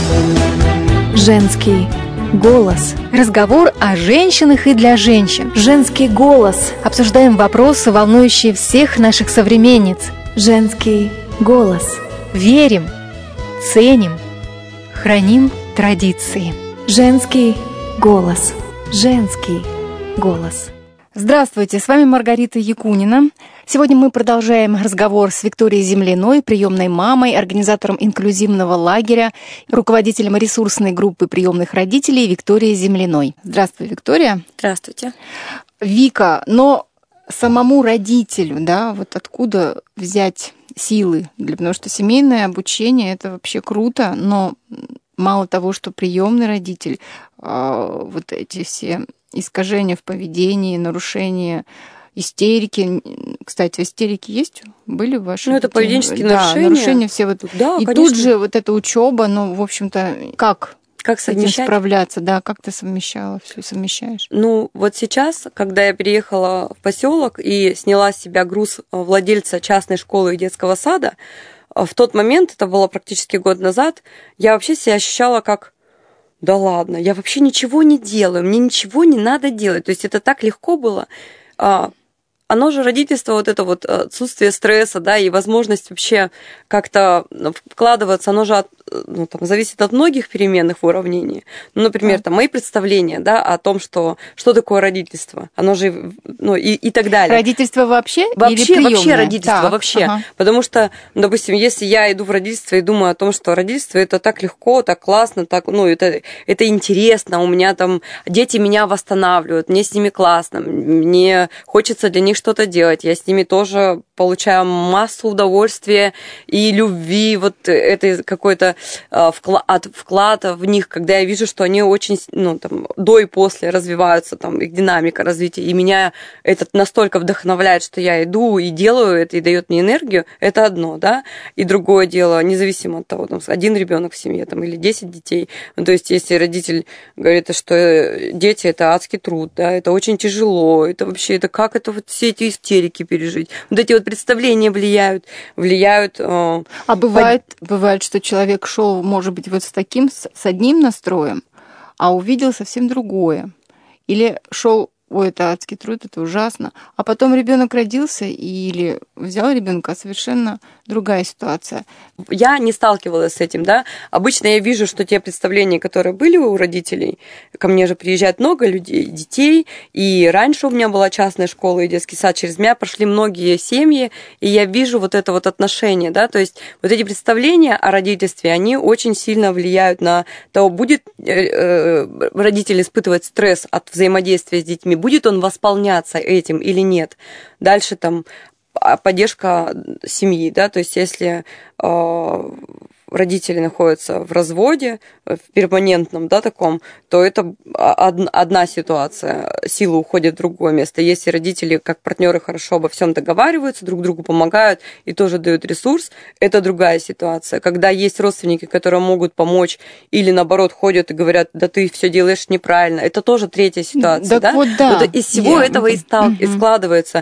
Женский голос. Разговор о женщинах и для женщин. Женский голос. Обсуждаем вопросы, волнующие всех наших современниц. Женский голос. Верим, ценим, храним традиции. Женский голос. Женский голос. Здравствуйте, с вами Маргарита Якунина. Сегодня мы продолжаем разговор с Викторией Земляной, приемной мамой, организатором инклюзивного лагеря, руководителем ресурсной группы приемных родителей Викторией Земляной. Здравствуй, Виктория. Здравствуйте. Вика, но самому родителю, да, вот откуда взять силы? Потому что семейное обучение – это вообще круто, но мало того, что приемный родитель, вот эти все искажения в поведении, нарушения, истерики. Кстати, истерики есть? Были ваши? Ну, это поведенческие нарушения. Да, нарушения все вот. Да, и конечно. тут же вот эта учеба, ну, в общем-то, как с этим справляться? Да, как ты совмещала, все совмещаешь? Ну, вот сейчас, когда я переехала в поселок и сняла с себя груз владельца частной школы и детского сада, в тот момент, это было практически год назад, я вообще себя ощущала как: да ладно, я вообще ничего не делаю, мне ничего не надо делать. То есть это так легко было. Оно же родительство, вот это вот отсутствие стресса, да, и возможность вообще как-то вкладываться, оно же зависит от многих переменных в уравнении. Ну, например, там, мои представления, да, о том, что такое родительство, оно же, ну, и так далее. Родительство вообще или Вообще родительство, так, вообще. Ага. Потому что, допустим, если я иду в родительство и думаю о том, что родительство это так легко, так классно, так, ну, это интересно, у меня там дети меня восстанавливают, мне с ними классно, мне хочется для них что-то делать, я с ними тоже получаю массу удовольствия и любви, вот это какой-то вклад в них, когда я вижу, что они очень, ну, там, до и после развиваются, там, их динамика развития, и меня это настолько вдохновляет, что я иду и делаю это, и дает мне энергию, это одно, да, и другое дело, независимо от того, там, один ребенок в семье, там, или 10 детей, ну, то есть, если родитель говорит, что дети – это адский труд, да, это очень тяжело, это вообще, это как это вот все эти истерики пережить, вот эти вот представления влияют. А бывает, что человек шел, может быть, вот с одним настроем, а увидел совсем другое. Или шел: ой, это адский труд, это ужасно. А потом ребенок родился или взял ребенка, совершенно другая ситуация. Я не сталкивалась с этим, да. Обычно я вижу, что те представления, которые были у родителей, ко мне же приезжает много людей, детей, и раньше у меня была частная школа и детский сад, через меня прошли многие семьи, и я вижу вот это вот отношение, да, то есть вот эти представления о родительстве, они очень сильно влияют на то, будет родитель испытывать стресс от взаимодействия с детьми, будет он восполняться этим или нет. Дальше там поддержка семьи, да, то есть если родители находятся в разводе, в перманентном, да, таком, то это одна ситуация, сила уходит в другое место. Если родители как партнеры хорошо обо всем договариваются, друг другу помогают и тоже дают ресурс, это другая ситуация. Когда есть родственники, которые могут помочь, или наоборот ходят и говорят: да ты все делаешь неправильно, это тоже третья ситуация, да? Вот, да. Вот из всего этого и складывается.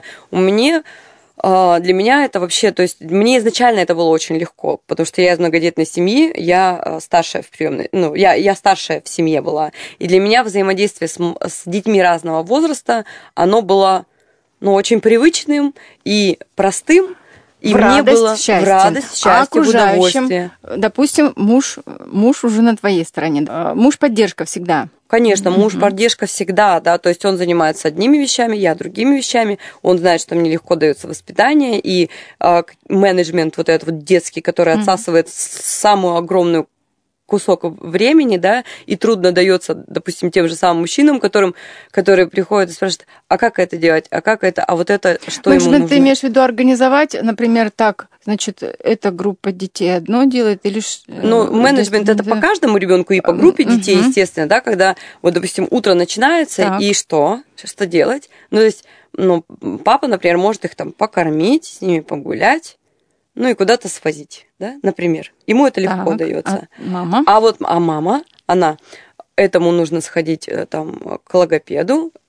Для меня это вообще, то есть мне изначально это было очень легко, потому что я из многодетной семьи, я старшая в приемной, ну, я старшая в семье была, и для меня взаимодействие с детьми разного возраста, оно было, ну, очень привычным и простым, и мне было в радость, счастье, в удовольствие. Допустим, муж уже на твоей стороне, муж поддержка всегда. Конечно, муж поддержка всегда, да, то есть он занимается одними вещами, я другими вещами, он знает, что мне легко дается воспитание, и менеджмент вот этот вот детский, который отсасывает самую огромную кусок времени, да, и трудно дается, допустим, тем же самым мужчинам, которые приходят и спрашивают: а как это делать, а как это, а вот это, что ему нужно? Ты имеешь в виду организовать, например, так, значит, эта группа детей одно делает, или... Ну, менеджмент это по каждому ребенку и по группе детей, естественно, да, когда, вот, допустим, утро начинается, так. И что делать? Ну, то есть, папа, например, может их там покормить, с ними погулять, ну и куда-то свозить, да, например. Ему это легко дается. Мама? А мама, этому нужно сходить там к логопеду,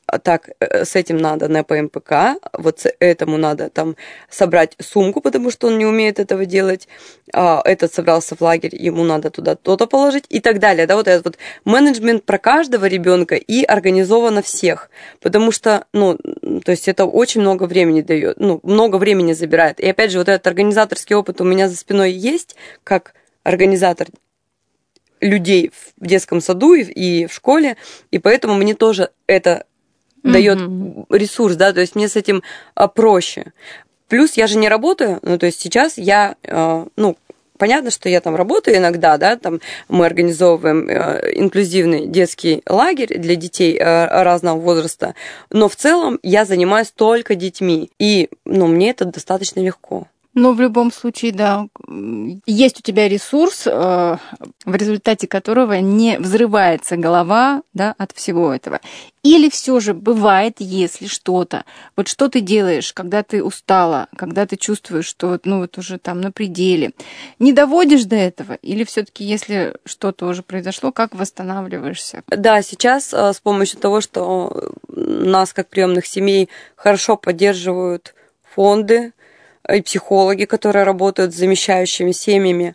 так, с этим надо на ПМПК, вот этому надо там собрать сумку, потому что он не умеет этого делать, этот собрался в лагерь, ему надо туда то-то положить и так далее, да, вот этот вот менеджмент про каждого ребенка и организовано всех, потому что, ну, то есть это очень много времени дает, ну, много времени забирает, и опять же, вот этот организаторский опыт у меня за спиной есть, как организатор людей в детском саду и в школе, и поэтому мне тоже это дает ресурс, да, то есть мне с этим проще. Плюс я же не работаю, ну, то есть сейчас я, ну, понятно, что я там работаю иногда, да, там мы организовываем инклюзивный детский лагерь для детей разного возраста, но в целом я занимаюсь только детьми, и, ну, мне это достаточно легко. Но в любом случае, да, есть у тебя ресурс, в результате которого не взрывается голова, да, от всего этого. Или все же бывает, если что-то, вот что ты делаешь, когда ты устала, когда ты чувствуешь, что, ну, вот уже там на пределе, не доводишь до этого, или все-таки, если что-то уже произошло, как восстанавливаешься? Да, сейчас с помощью того, что нас, как приемных семей, хорошо поддерживают фонды, и психологи, которые работают с замещающими семьями,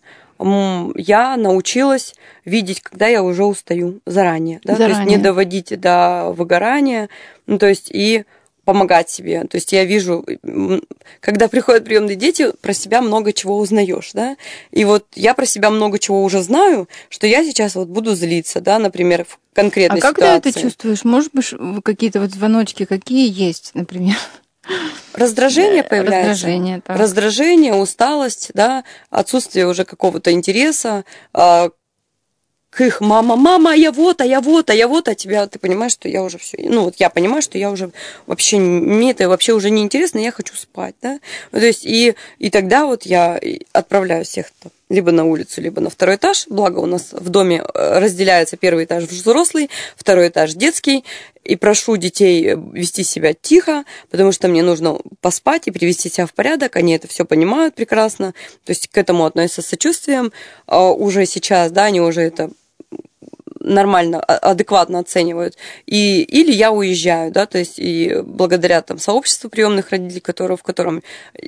я научилась видеть, когда я уже устаю заранее. Да? То есть не доводить до выгорания, ну, то есть и помогать себе. То есть я вижу, когда приходят приемные дети, про себя много чего узнаешь, да, и вот я про себя много чего уже знаю, что я сейчас вот буду злиться, да, например, в конкретной ситуации. А как ты это чувствуешь? Может быть, какие-то вот звоночки какие есть, например? Раздражение появляется. Раздражение, усталость, да, отсутствие уже какого-то интереса к их мама, я вот, а тебя, ты понимаешь, что я уже все, ну вот я понимаю, что я уже вообще, мне это вообще уже не интересно, я хочу спать, да, то есть и тогда вот я отправляю всех либо на улицу, либо на второй этаж, благо у нас в доме разделяется первый этаж взрослый, второй этаж детский, и прошу детей вести себя тихо, потому что мне нужно поспать и привести себя в порядок, они это все понимают прекрасно, то есть к этому относятся с сочувствием, уже сейчас, да, они уже это нормально, адекватно оценивают, или я уезжаю, да, то есть и благодаря там сообществу приемных родителей, в котором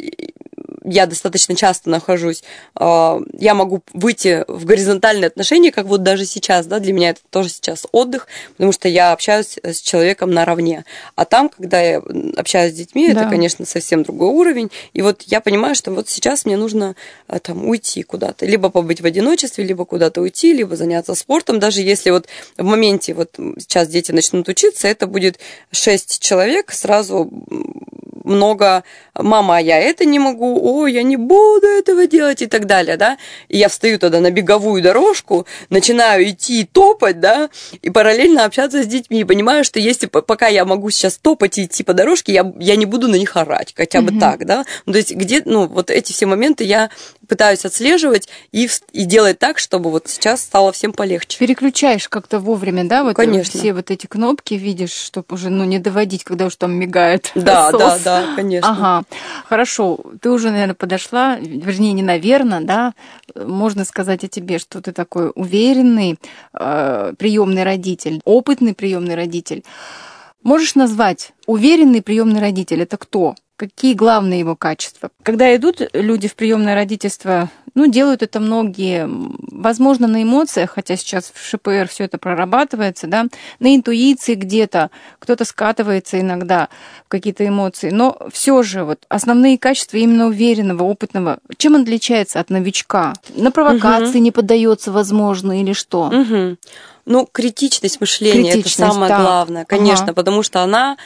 я достаточно часто нахожусь, я могу выйти в горизонтальные отношения, как вот даже сейчас, да, для меня это тоже сейчас отдых, потому что я общаюсь с человеком наравне, а там, когда я общаюсь с детьми, да, это, конечно, совсем другой уровень, и вот я понимаю, что вот сейчас мне нужно там уйти куда-то, либо побыть в одиночестве, либо куда-то уйти, либо заняться спортом, даже если вот в моменте, вот сейчас дети начнут учиться, это будет 6 человек, сразу много «мама, а я это не могу», «ой, я не буду этого делать» и так далее, да, и я встаю тогда на беговую дорожку, начинаю идти и топать, да, и параллельно общаться с детьми, и понимаю, что если пока я могу сейчас топать и идти по дорожке, я не буду на них орать, хотя бы так, да, ну, то есть где, ну, вот эти все моменты я пытаюсь отслеживать и делать так, чтобы вот сейчас стало всем полегче. Переключаешь как-то вовремя, да, вот конечно. Все вот эти кнопки видишь, чтобы уже, ну, не доводить, когда уж там мигает. Да, конечно. Ага, хорошо, ты уже, наверное, подошла, вернее, не наверное, да, можно сказать о тебе, что ты такой уверенный приемный родитель, опытный приемный родитель. Можешь назвать уверенный приемный родитель? Это кто? Какие главные его качества? Когда идут люди в приемное родительство, ну, делают это многие, возможно, на эмоциях, хотя сейчас в ШПР все это прорабатывается, да, на интуиции где-то, кто-то скатывается иногда в какие-то эмоции, но все же вот основные качества именно уверенного, опытного, чем он отличается от новичка? На провокации не поддается, возможно, или что? Ну, критичность мышления – это самое главное, конечно, потому что она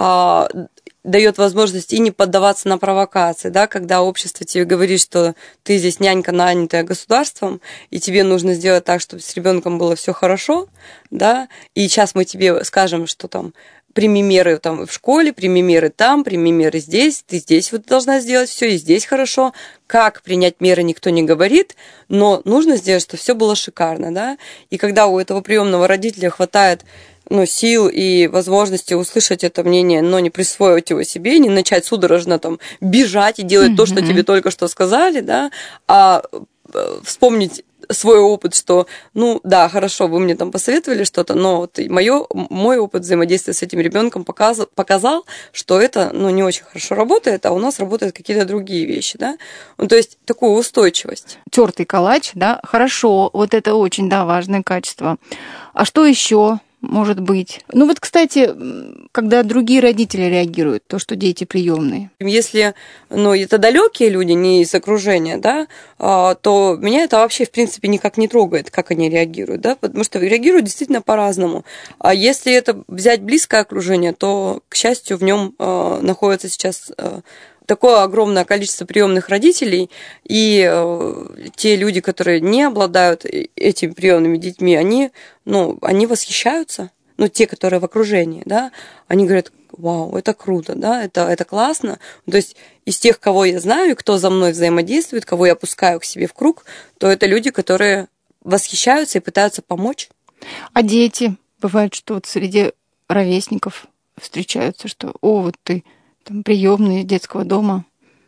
дает возможность и не поддаваться на провокации, да, когда общество тебе говорит, что ты здесь нянька, нанятая государством, и тебе нужно сделать так, чтобы с ребенком было все хорошо, да, и сейчас мы тебе скажем, что там прими меры там в школе, прими меры там, прими меры здесь, ты здесь вот должна сделать все, и здесь хорошо. Как принять меры, никто не говорит, но нужно сделать, чтобы все было шикарно, да. И когда у этого приемного родителя хватает сил и возможности услышать это мнение, но не присвоить его себе, не начать судорожно там бежать и делать то, что тебе только что сказали, да, а вспомнить свой опыт, что, ну, да, хорошо, вы мне там посоветовали что-то, но вот мой опыт взаимодействия с этим ребенком показал, что это, ну, не очень хорошо работает, а у нас работают какие-то другие вещи, да. Ну, то есть такую устойчивость. Тертый калач, да, хорошо, вот это очень, да, важное качество. А что еще может быть? Ну вот, кстати, когда другие родители реагируют, то, что дети приемные. Если, ну, это далекие люди, не из окружения, да, то меня это вообще, в принципе, никак не трогает, как они реагируют, да, потому что реагируют действительно по-разному. А если это взять близкое окружение, то, к счастью, в нем находится сейчас такое огромное количество приемных родителей, и те люди, которые не обладают этими приемными детьми, они восхищаются, ну, те, которые в окружении, да, они говорят: вау, это круто, да, это классно. То есть из тех, кого я знаю, кто за мной взаимодействует, кого я пускаю к себе в круг, то это люди, которые восхищаются и пытаются помочь. А дети? Бывает, что вот среди ровесников встречаются, что «О, вот ты там приемный из детского дома».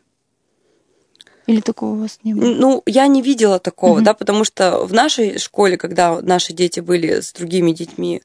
Или такого у вас не было? Ну, я не видела такого, да, потому что в нашей школе, когда наши дети были с другими детьми,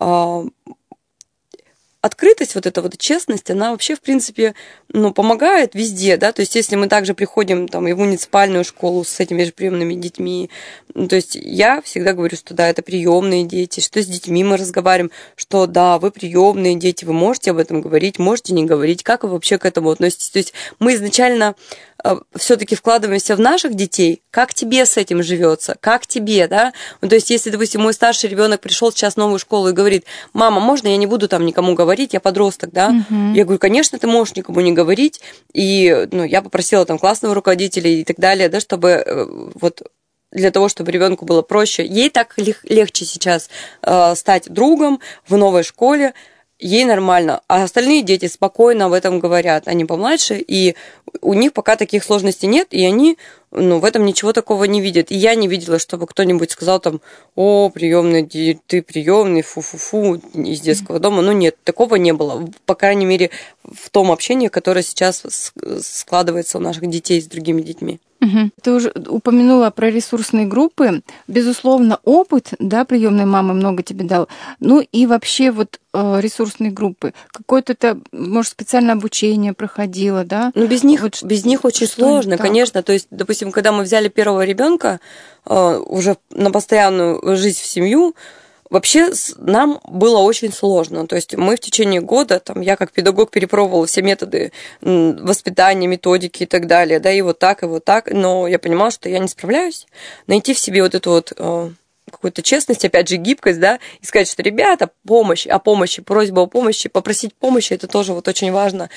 открытость, вот эта вот честность, она вообще, в принципе, ну, помогает везде, да, то есть если мы также приходим там и в муниципальную школу с этими же приемными детьми, ну, то есть я всегда говорю, что да, это приемные дети, что с детьми мы разговариваем, что да, вы приемные дети, вы можете об этом говорить, можете не говорить, как вы вообще к этому относитесь, то есть мы изначально все-таки вкладываемся в наших детей, как тебе с этим живется, как тебе, да, ну, то есть если, допустим, мой старший ребенок пришел сейчас в новую школу и говорит: мама, можно я не буду там никому говорить, я подросток, да, я говорю: конечно, ты можешь никому не говорить, и, ну, я попросила там классного руководителя и так далее, да, чтобы вот для того, чтобы ребенку было проще, ей так легче сейчас стать другом в новой школе, ей нормально, а остальные дети спокойно об этом говорят, они помладше, и у них пока таких сложностей нет, и они, ну, в этом ничего такого не видят. И я не видела, чтобы кто-нибудь сказал там: о, приемный, ты приемный, фу-фу-фу, из детского дома. Ну, нет, такого не было, по крайней мере, в том общении, которое сейчас складывается у наших детей с другими детьми. Ты уже упомянула про ресурсные группы. Безусловно, опыт, да, приемной мамы много тебе дал. Ну и вообще вот ресурсные группы. Какое-то это, может, специальное обучение проходило, да? Ну, без них очень сложно, конечно. То есть, допустим, когда мы взяли первого ребенка уже на постоянную жизнь в семью, вообще нам было очень сложно. То есть мы в течение года, там, я как педагог перепробовала все методы воспитания, методики и так далее, да, и вот так, но я понимала, что я не справляюсь. Найти в себе вот эту вот какую-то честность, опять же, гибкость, да, и сказать, что, ребята, просьба о помощи, попросить помощи, это тоже вот очень важно,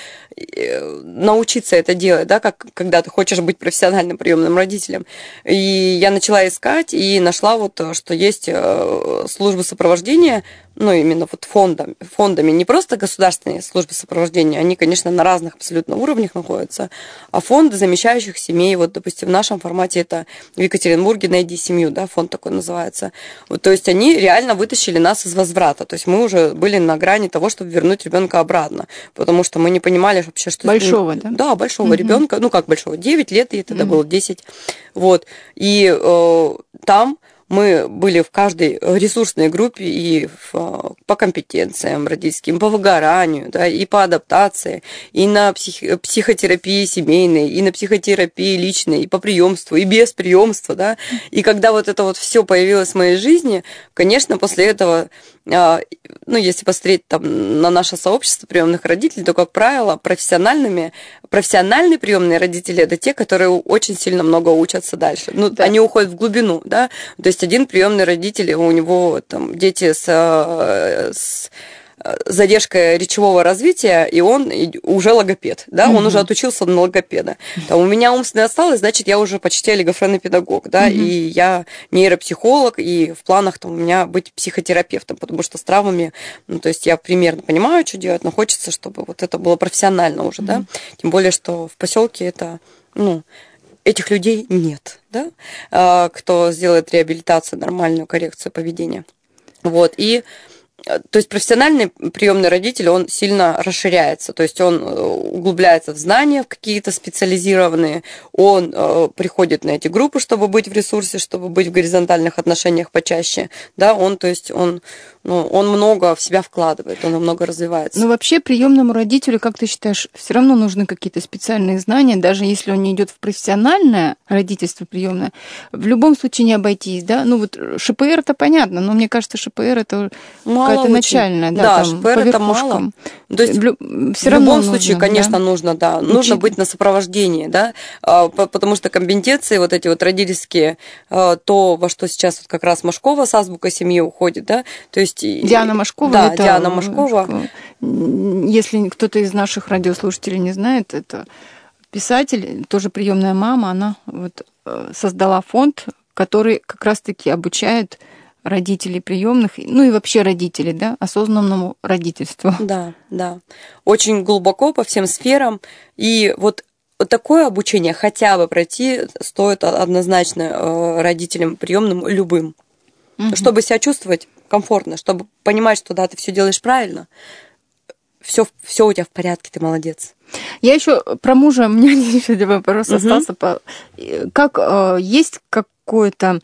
научиться это делать, да, как когда ты хочешь быть профессиональным приемным родителем. И я начала искать и нашла вот, что есть службы сопровождения, ну, именно вот фондами, не просто государственные службы сопровождения, они, конечно, на разных абсолютно уровнях находятся, а фонды замещающих семей, вот, допустим, в нашем формате это в Екатеринбурге «Найди семью», да, фонд такой называется. Вот, то есть они реально вытащили нас из возврата, то есть мы уже были на грани того, чтобы вернуть ребенка обратно, потому что мы не понимали вообще, что... Большого, да? Да, большого ребенка, ну, как большого, 9 лет, ей тогда было 10, вот, и там мы были в каждой ресурсной группе и по компетенциям родительским, по выгоранию, да, и по адаптации, и на психотерапии семейной, и на психотерапии личной, и по приемству, и без приемства, да. И когда вот это вот все появилось в моей жизни, конечно, после этого, ну, если посмотреть там на наше сообщество приемных родителей, то, как правило, профессиональные приемные родители — это те, которые очень сильно много учатся дальше. Ну, да. Они уходят в глубину, да. То есть один приемный родитель, у него там дети с задержкой речевого развития, и он уже логопед, да, он уже отучился на логопеда. Там, у меня умственная отсталость, значит, я уже почти олигофренный педагог, да, и я нейропсихолог, и в планах там у меня быть психотерапевтом, потому что с травмами, ну, то есть я примерно понимаю, что делать, но хочется, чтобы вот это было профессионально уже, да, тем более, что в поселке это, ну, этих людей нет, да, кто сделает реабилитацию, нормальную коррекцию поведения. Вот, и То есть профессиональный приемный родитель, он сильно расширяется, то есть он углубляется в знания в какие-то специализированные, он приходит на эти группы, чтобы быть в ресурсе, чтобы быть в горизонтальных отношениях почаще, да, он много в себя вкладывает, он много развивается. Но вообще приемному родителю, как ты считаешь, все равно нужны какие-то специальные знания, даже если он не идет в профессиональное родительство приемное, в любом случае не обойтись, да? Ну вот ШПР это понятно, но мне кажется, ШПР это какая-то начальная, да, там, ШПР это мало. То есть в любом случае, конечно, нужно, да, нужно быть на сопровождении, да, потому что компетенции вот эти вот родительские, то, во что сейчас вот как раз Машкова с азбукой семьи уходит, да, то есть... Диана Машкова, да, это Диана Машкова. Если кто-то из наших радиослушателей не знает, это писатель, тоже приемная мама, она вот создала фонд, который как раз-таки обучает родителей приемных, ну и вообще родителей, да, осознанному родительству. Да, да. Очень глубоко по всем сферам. И вот такое обучение хотя бы пройти стоит однозначно родителям приемным любым, чтобы себя чувствовать комфортно, чтобы понимать, что да, ты все делаешь правильно, все у тебя в порядке, ты молодец. Я еще про мужа, у меня еще вопрос остался. Как есть какой-то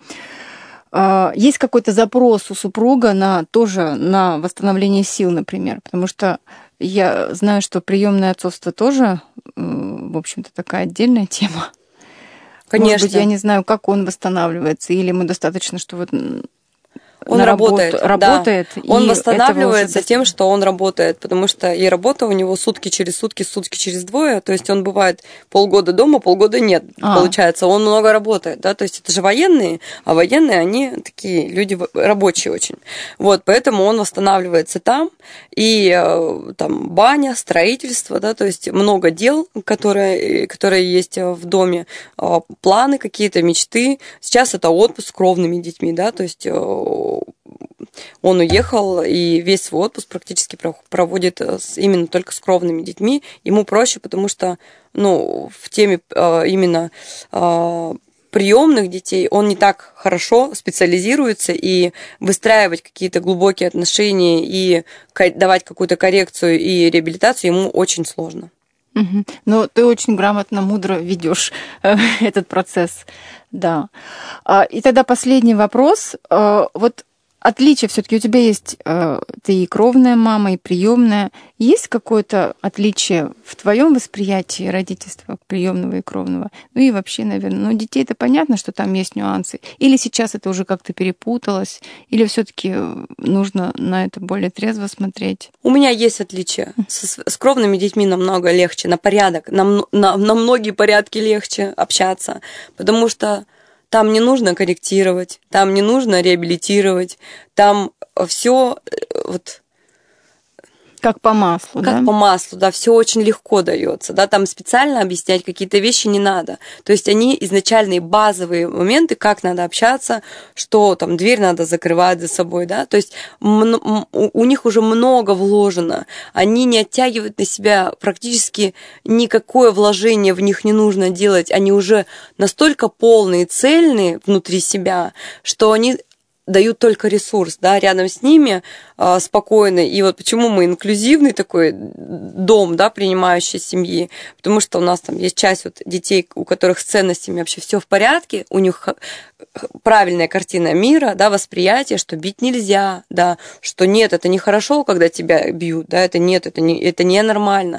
запрос у супруга на восстановление сил, например? Потому что я знаю, что приемное отцовство тоже, в общем-то, такая отдельная тема. Конечно. Может быть, я не знаю, как он восстанавливается, или ему достаточно, что вот он работает. Да. Он восстанавливается тем, что он работает, потому что и работа у него сутки через двое, то есть он бывает полгода дома, полгода нет, получается, он много работает, да, то есть это же военные, а военные, они такие люди рабочие очень, вот, поэтому он восстанавливается там, и там баня, строительство, да, то есть много дел, которые есть в доме, планы какие-то, мечты, сейчас это отпуск с кровными детьми, да, то есть он уехал и весь свой отпуск практически проводит именно только с кровными детьми. Ему проще, потому что в теме именно приемных детей он не так хорошо специализируется, и выстраивать какие-то глубокие отношения и давать какую-то коррекцию и реабилитацию ему очень сложно. Но ты очень грамотно, мудро ведешь этот процесс, да. И тогда последний вопрос. Вот отличие все-таки у тебя есть, ты и кровная мама, и приемная. Есть какое-то отличие в твоем восприятии родительства приемного и кровного? Ну и вообще, наверное, детей-то понятно, что там есть нюансы. Или сейчас это уже как-то перепуталось, или все-таки нужно на это более трезво смотреть? У меня есть отличие. С кровными детьми намного легче, на порядок, на многие порядки легче общаться, потому что там не нужно корректировать, там не нужно реабилитировать, там все вот как по маслу, как по маслу, да, все очень легко дается, да, там специально объяснять какие-то вещи не надо. То есть они изначальные базовые моменты, как надо общаться, что там дверь надо закрывать за собой, да, то есть у них уже много вложено, они не оттягивают на себя практически никакое вложение в них не нужно делать, они уже настолько полные, цельные внутри себя, что они дают только ресурс, да, рядом с ними спокойно. И вот почему мы инклюзивный такой дом, да, принимающий семьи, потому что у нас там есть часть вот детей, у которых с ценностями вообще все в порядке, у них правильная картина мира, да, восприятие, что бить нельзя, да, что нет, это нехорошо, когда тебя бьют, да, это не нормально.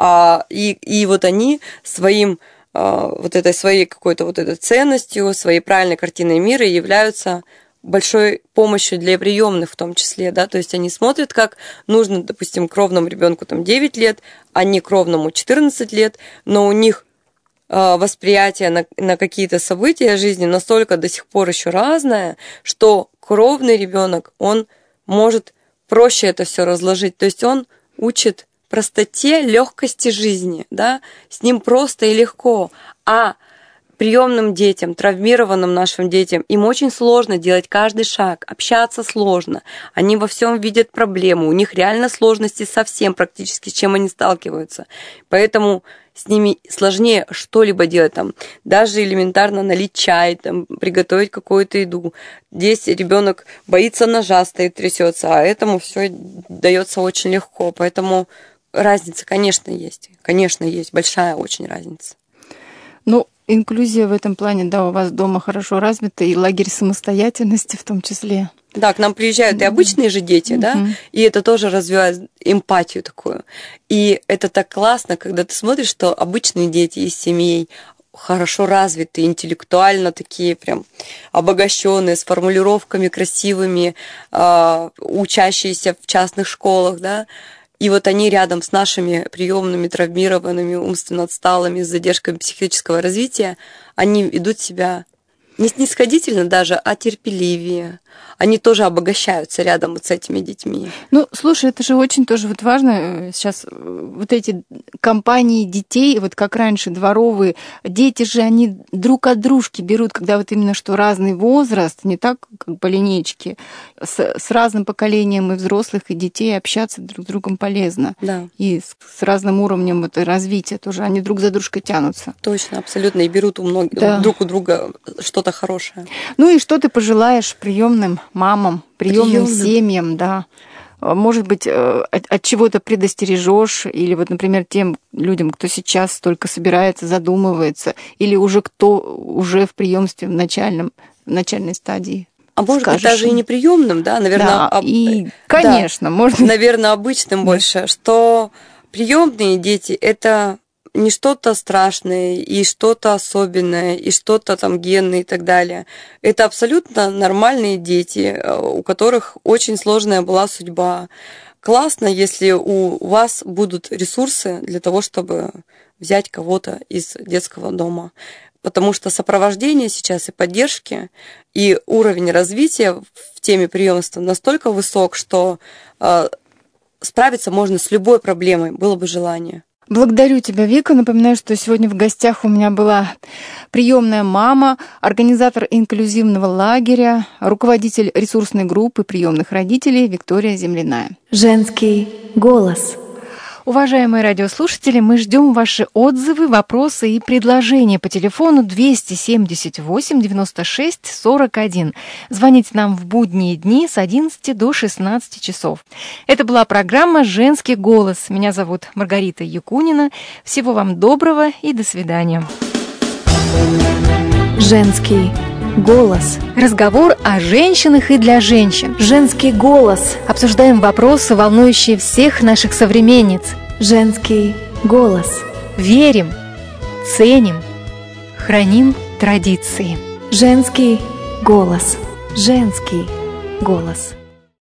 И вот они своим вот этой своей какой-то вот этой ценностью, своей правильной картиной мира являются большой помощью для приемных в том числе, да, то есть они смотрят, как нужно, допустим, кровному ребенку там 9 лет, а не кровному 14 лет, но у них восприятие на какие-то события жизни настолько до сих пор еще разное, что кровный ребенок, он может проще это все разложить, то есть он учит простоте, легкости жизни, да, с ним просто и легко, а приемным детям, травмированным нашим детям, им очень сложно делать каждый шаг, общаться сложно. Они во всем видят проблему, у них реально сложности со всем практически, с чем они сталкиваются. Поэтому с ними сложнее что-либо делать, там, даже элементарно налить чай, там, приготовить какую-то еду. Здесь ребенок боится ножа, стоит, трясется, а этому все дается очень легко. Поэтому разница, конечно, есть, большая очень разница. Ну, инклюзия в этом плане, да, у вас дома хорошо развита, и лагерь самостоятельности в том числе. Да, к нам приезжают и обычные же дети, да, и это тоже развивает эмпатию такую. И это так классно, когда ты смотришь, что обычные дети из семей хорошо развитые, интеллектуально такие прям обогащенные, с формулировками красивыми, учащиеся в частных школах, да, и вот они рядом с нашими приемными, травмированными, умственно отсталыми, с задержками психического развития, они ведут себя не снисходительно даже, а терпеливее. Они тоже обогащаются рядом вот с этими детьми. Ну, слушай, это же очень тоже вот важно. Сейчас вот эти компании детей, вот как раньше, дворовые, дети же, они друг от дружки берут, когда вот именно что разный возраст, не так, как по линейке, с разным поколением и взрослых, и детей общаться друг с другом полезно. Да. И с разным уровнем вот развития тоже. Они друг за дружкой тянутся. Точно, абсолютно. И берут у многих, друг у друга что-то хорошее. Ну и что ты пожелаешь приемным мамам, приемным семьям, да? Может быть, от чего-то предостережешь, или вот, например, тем людям, кто сейчас только собирается, задумывается, или уже кто уже в приемстве в начальной стадии. А может быть, даже и неприемным, да, наверное. Да, и, конечно, да, можно. Наверное, обычным больше, что приемные дети это не что-то страшное и что-то особенное, и что-то там генное и так далее. Это абсолютно нормальные дети, у которых очень сложная была судьба. Классно, если у вас будут ресурсы для того, чтобы взять кого-то из детского дома. Потому что сопровождение сейчас и поддержки, и уровень развития в теме приемства настолько высок, что справиться можно с любой проблемой, было бы желание. Благодарю тебя, Вика. Напоминаю, что сегодня в гостях у меня была приемная мама, организатор инклюзивного лагеря, руководитель ресурсной группы приемных родителей Виктория Земляная. Женский голос. Уважаемые радиослушатели, мы ждем ваши отзывы, вопросы и предложения по телефону 278 96 41. Звоните нам в будние дни с 11 до 16 часов. Это была программа «Женский голос». Меня зовут Маргарита Якунина. Всего вам доброго и до свидания. Женский голос. Разговор о женщинах и для женщин. Женский голос. Обсуждаем вопросы, волнующие всех наших современниц. Женский голос. Верим, ценим, храним традиции. Женский голос. Женский голос.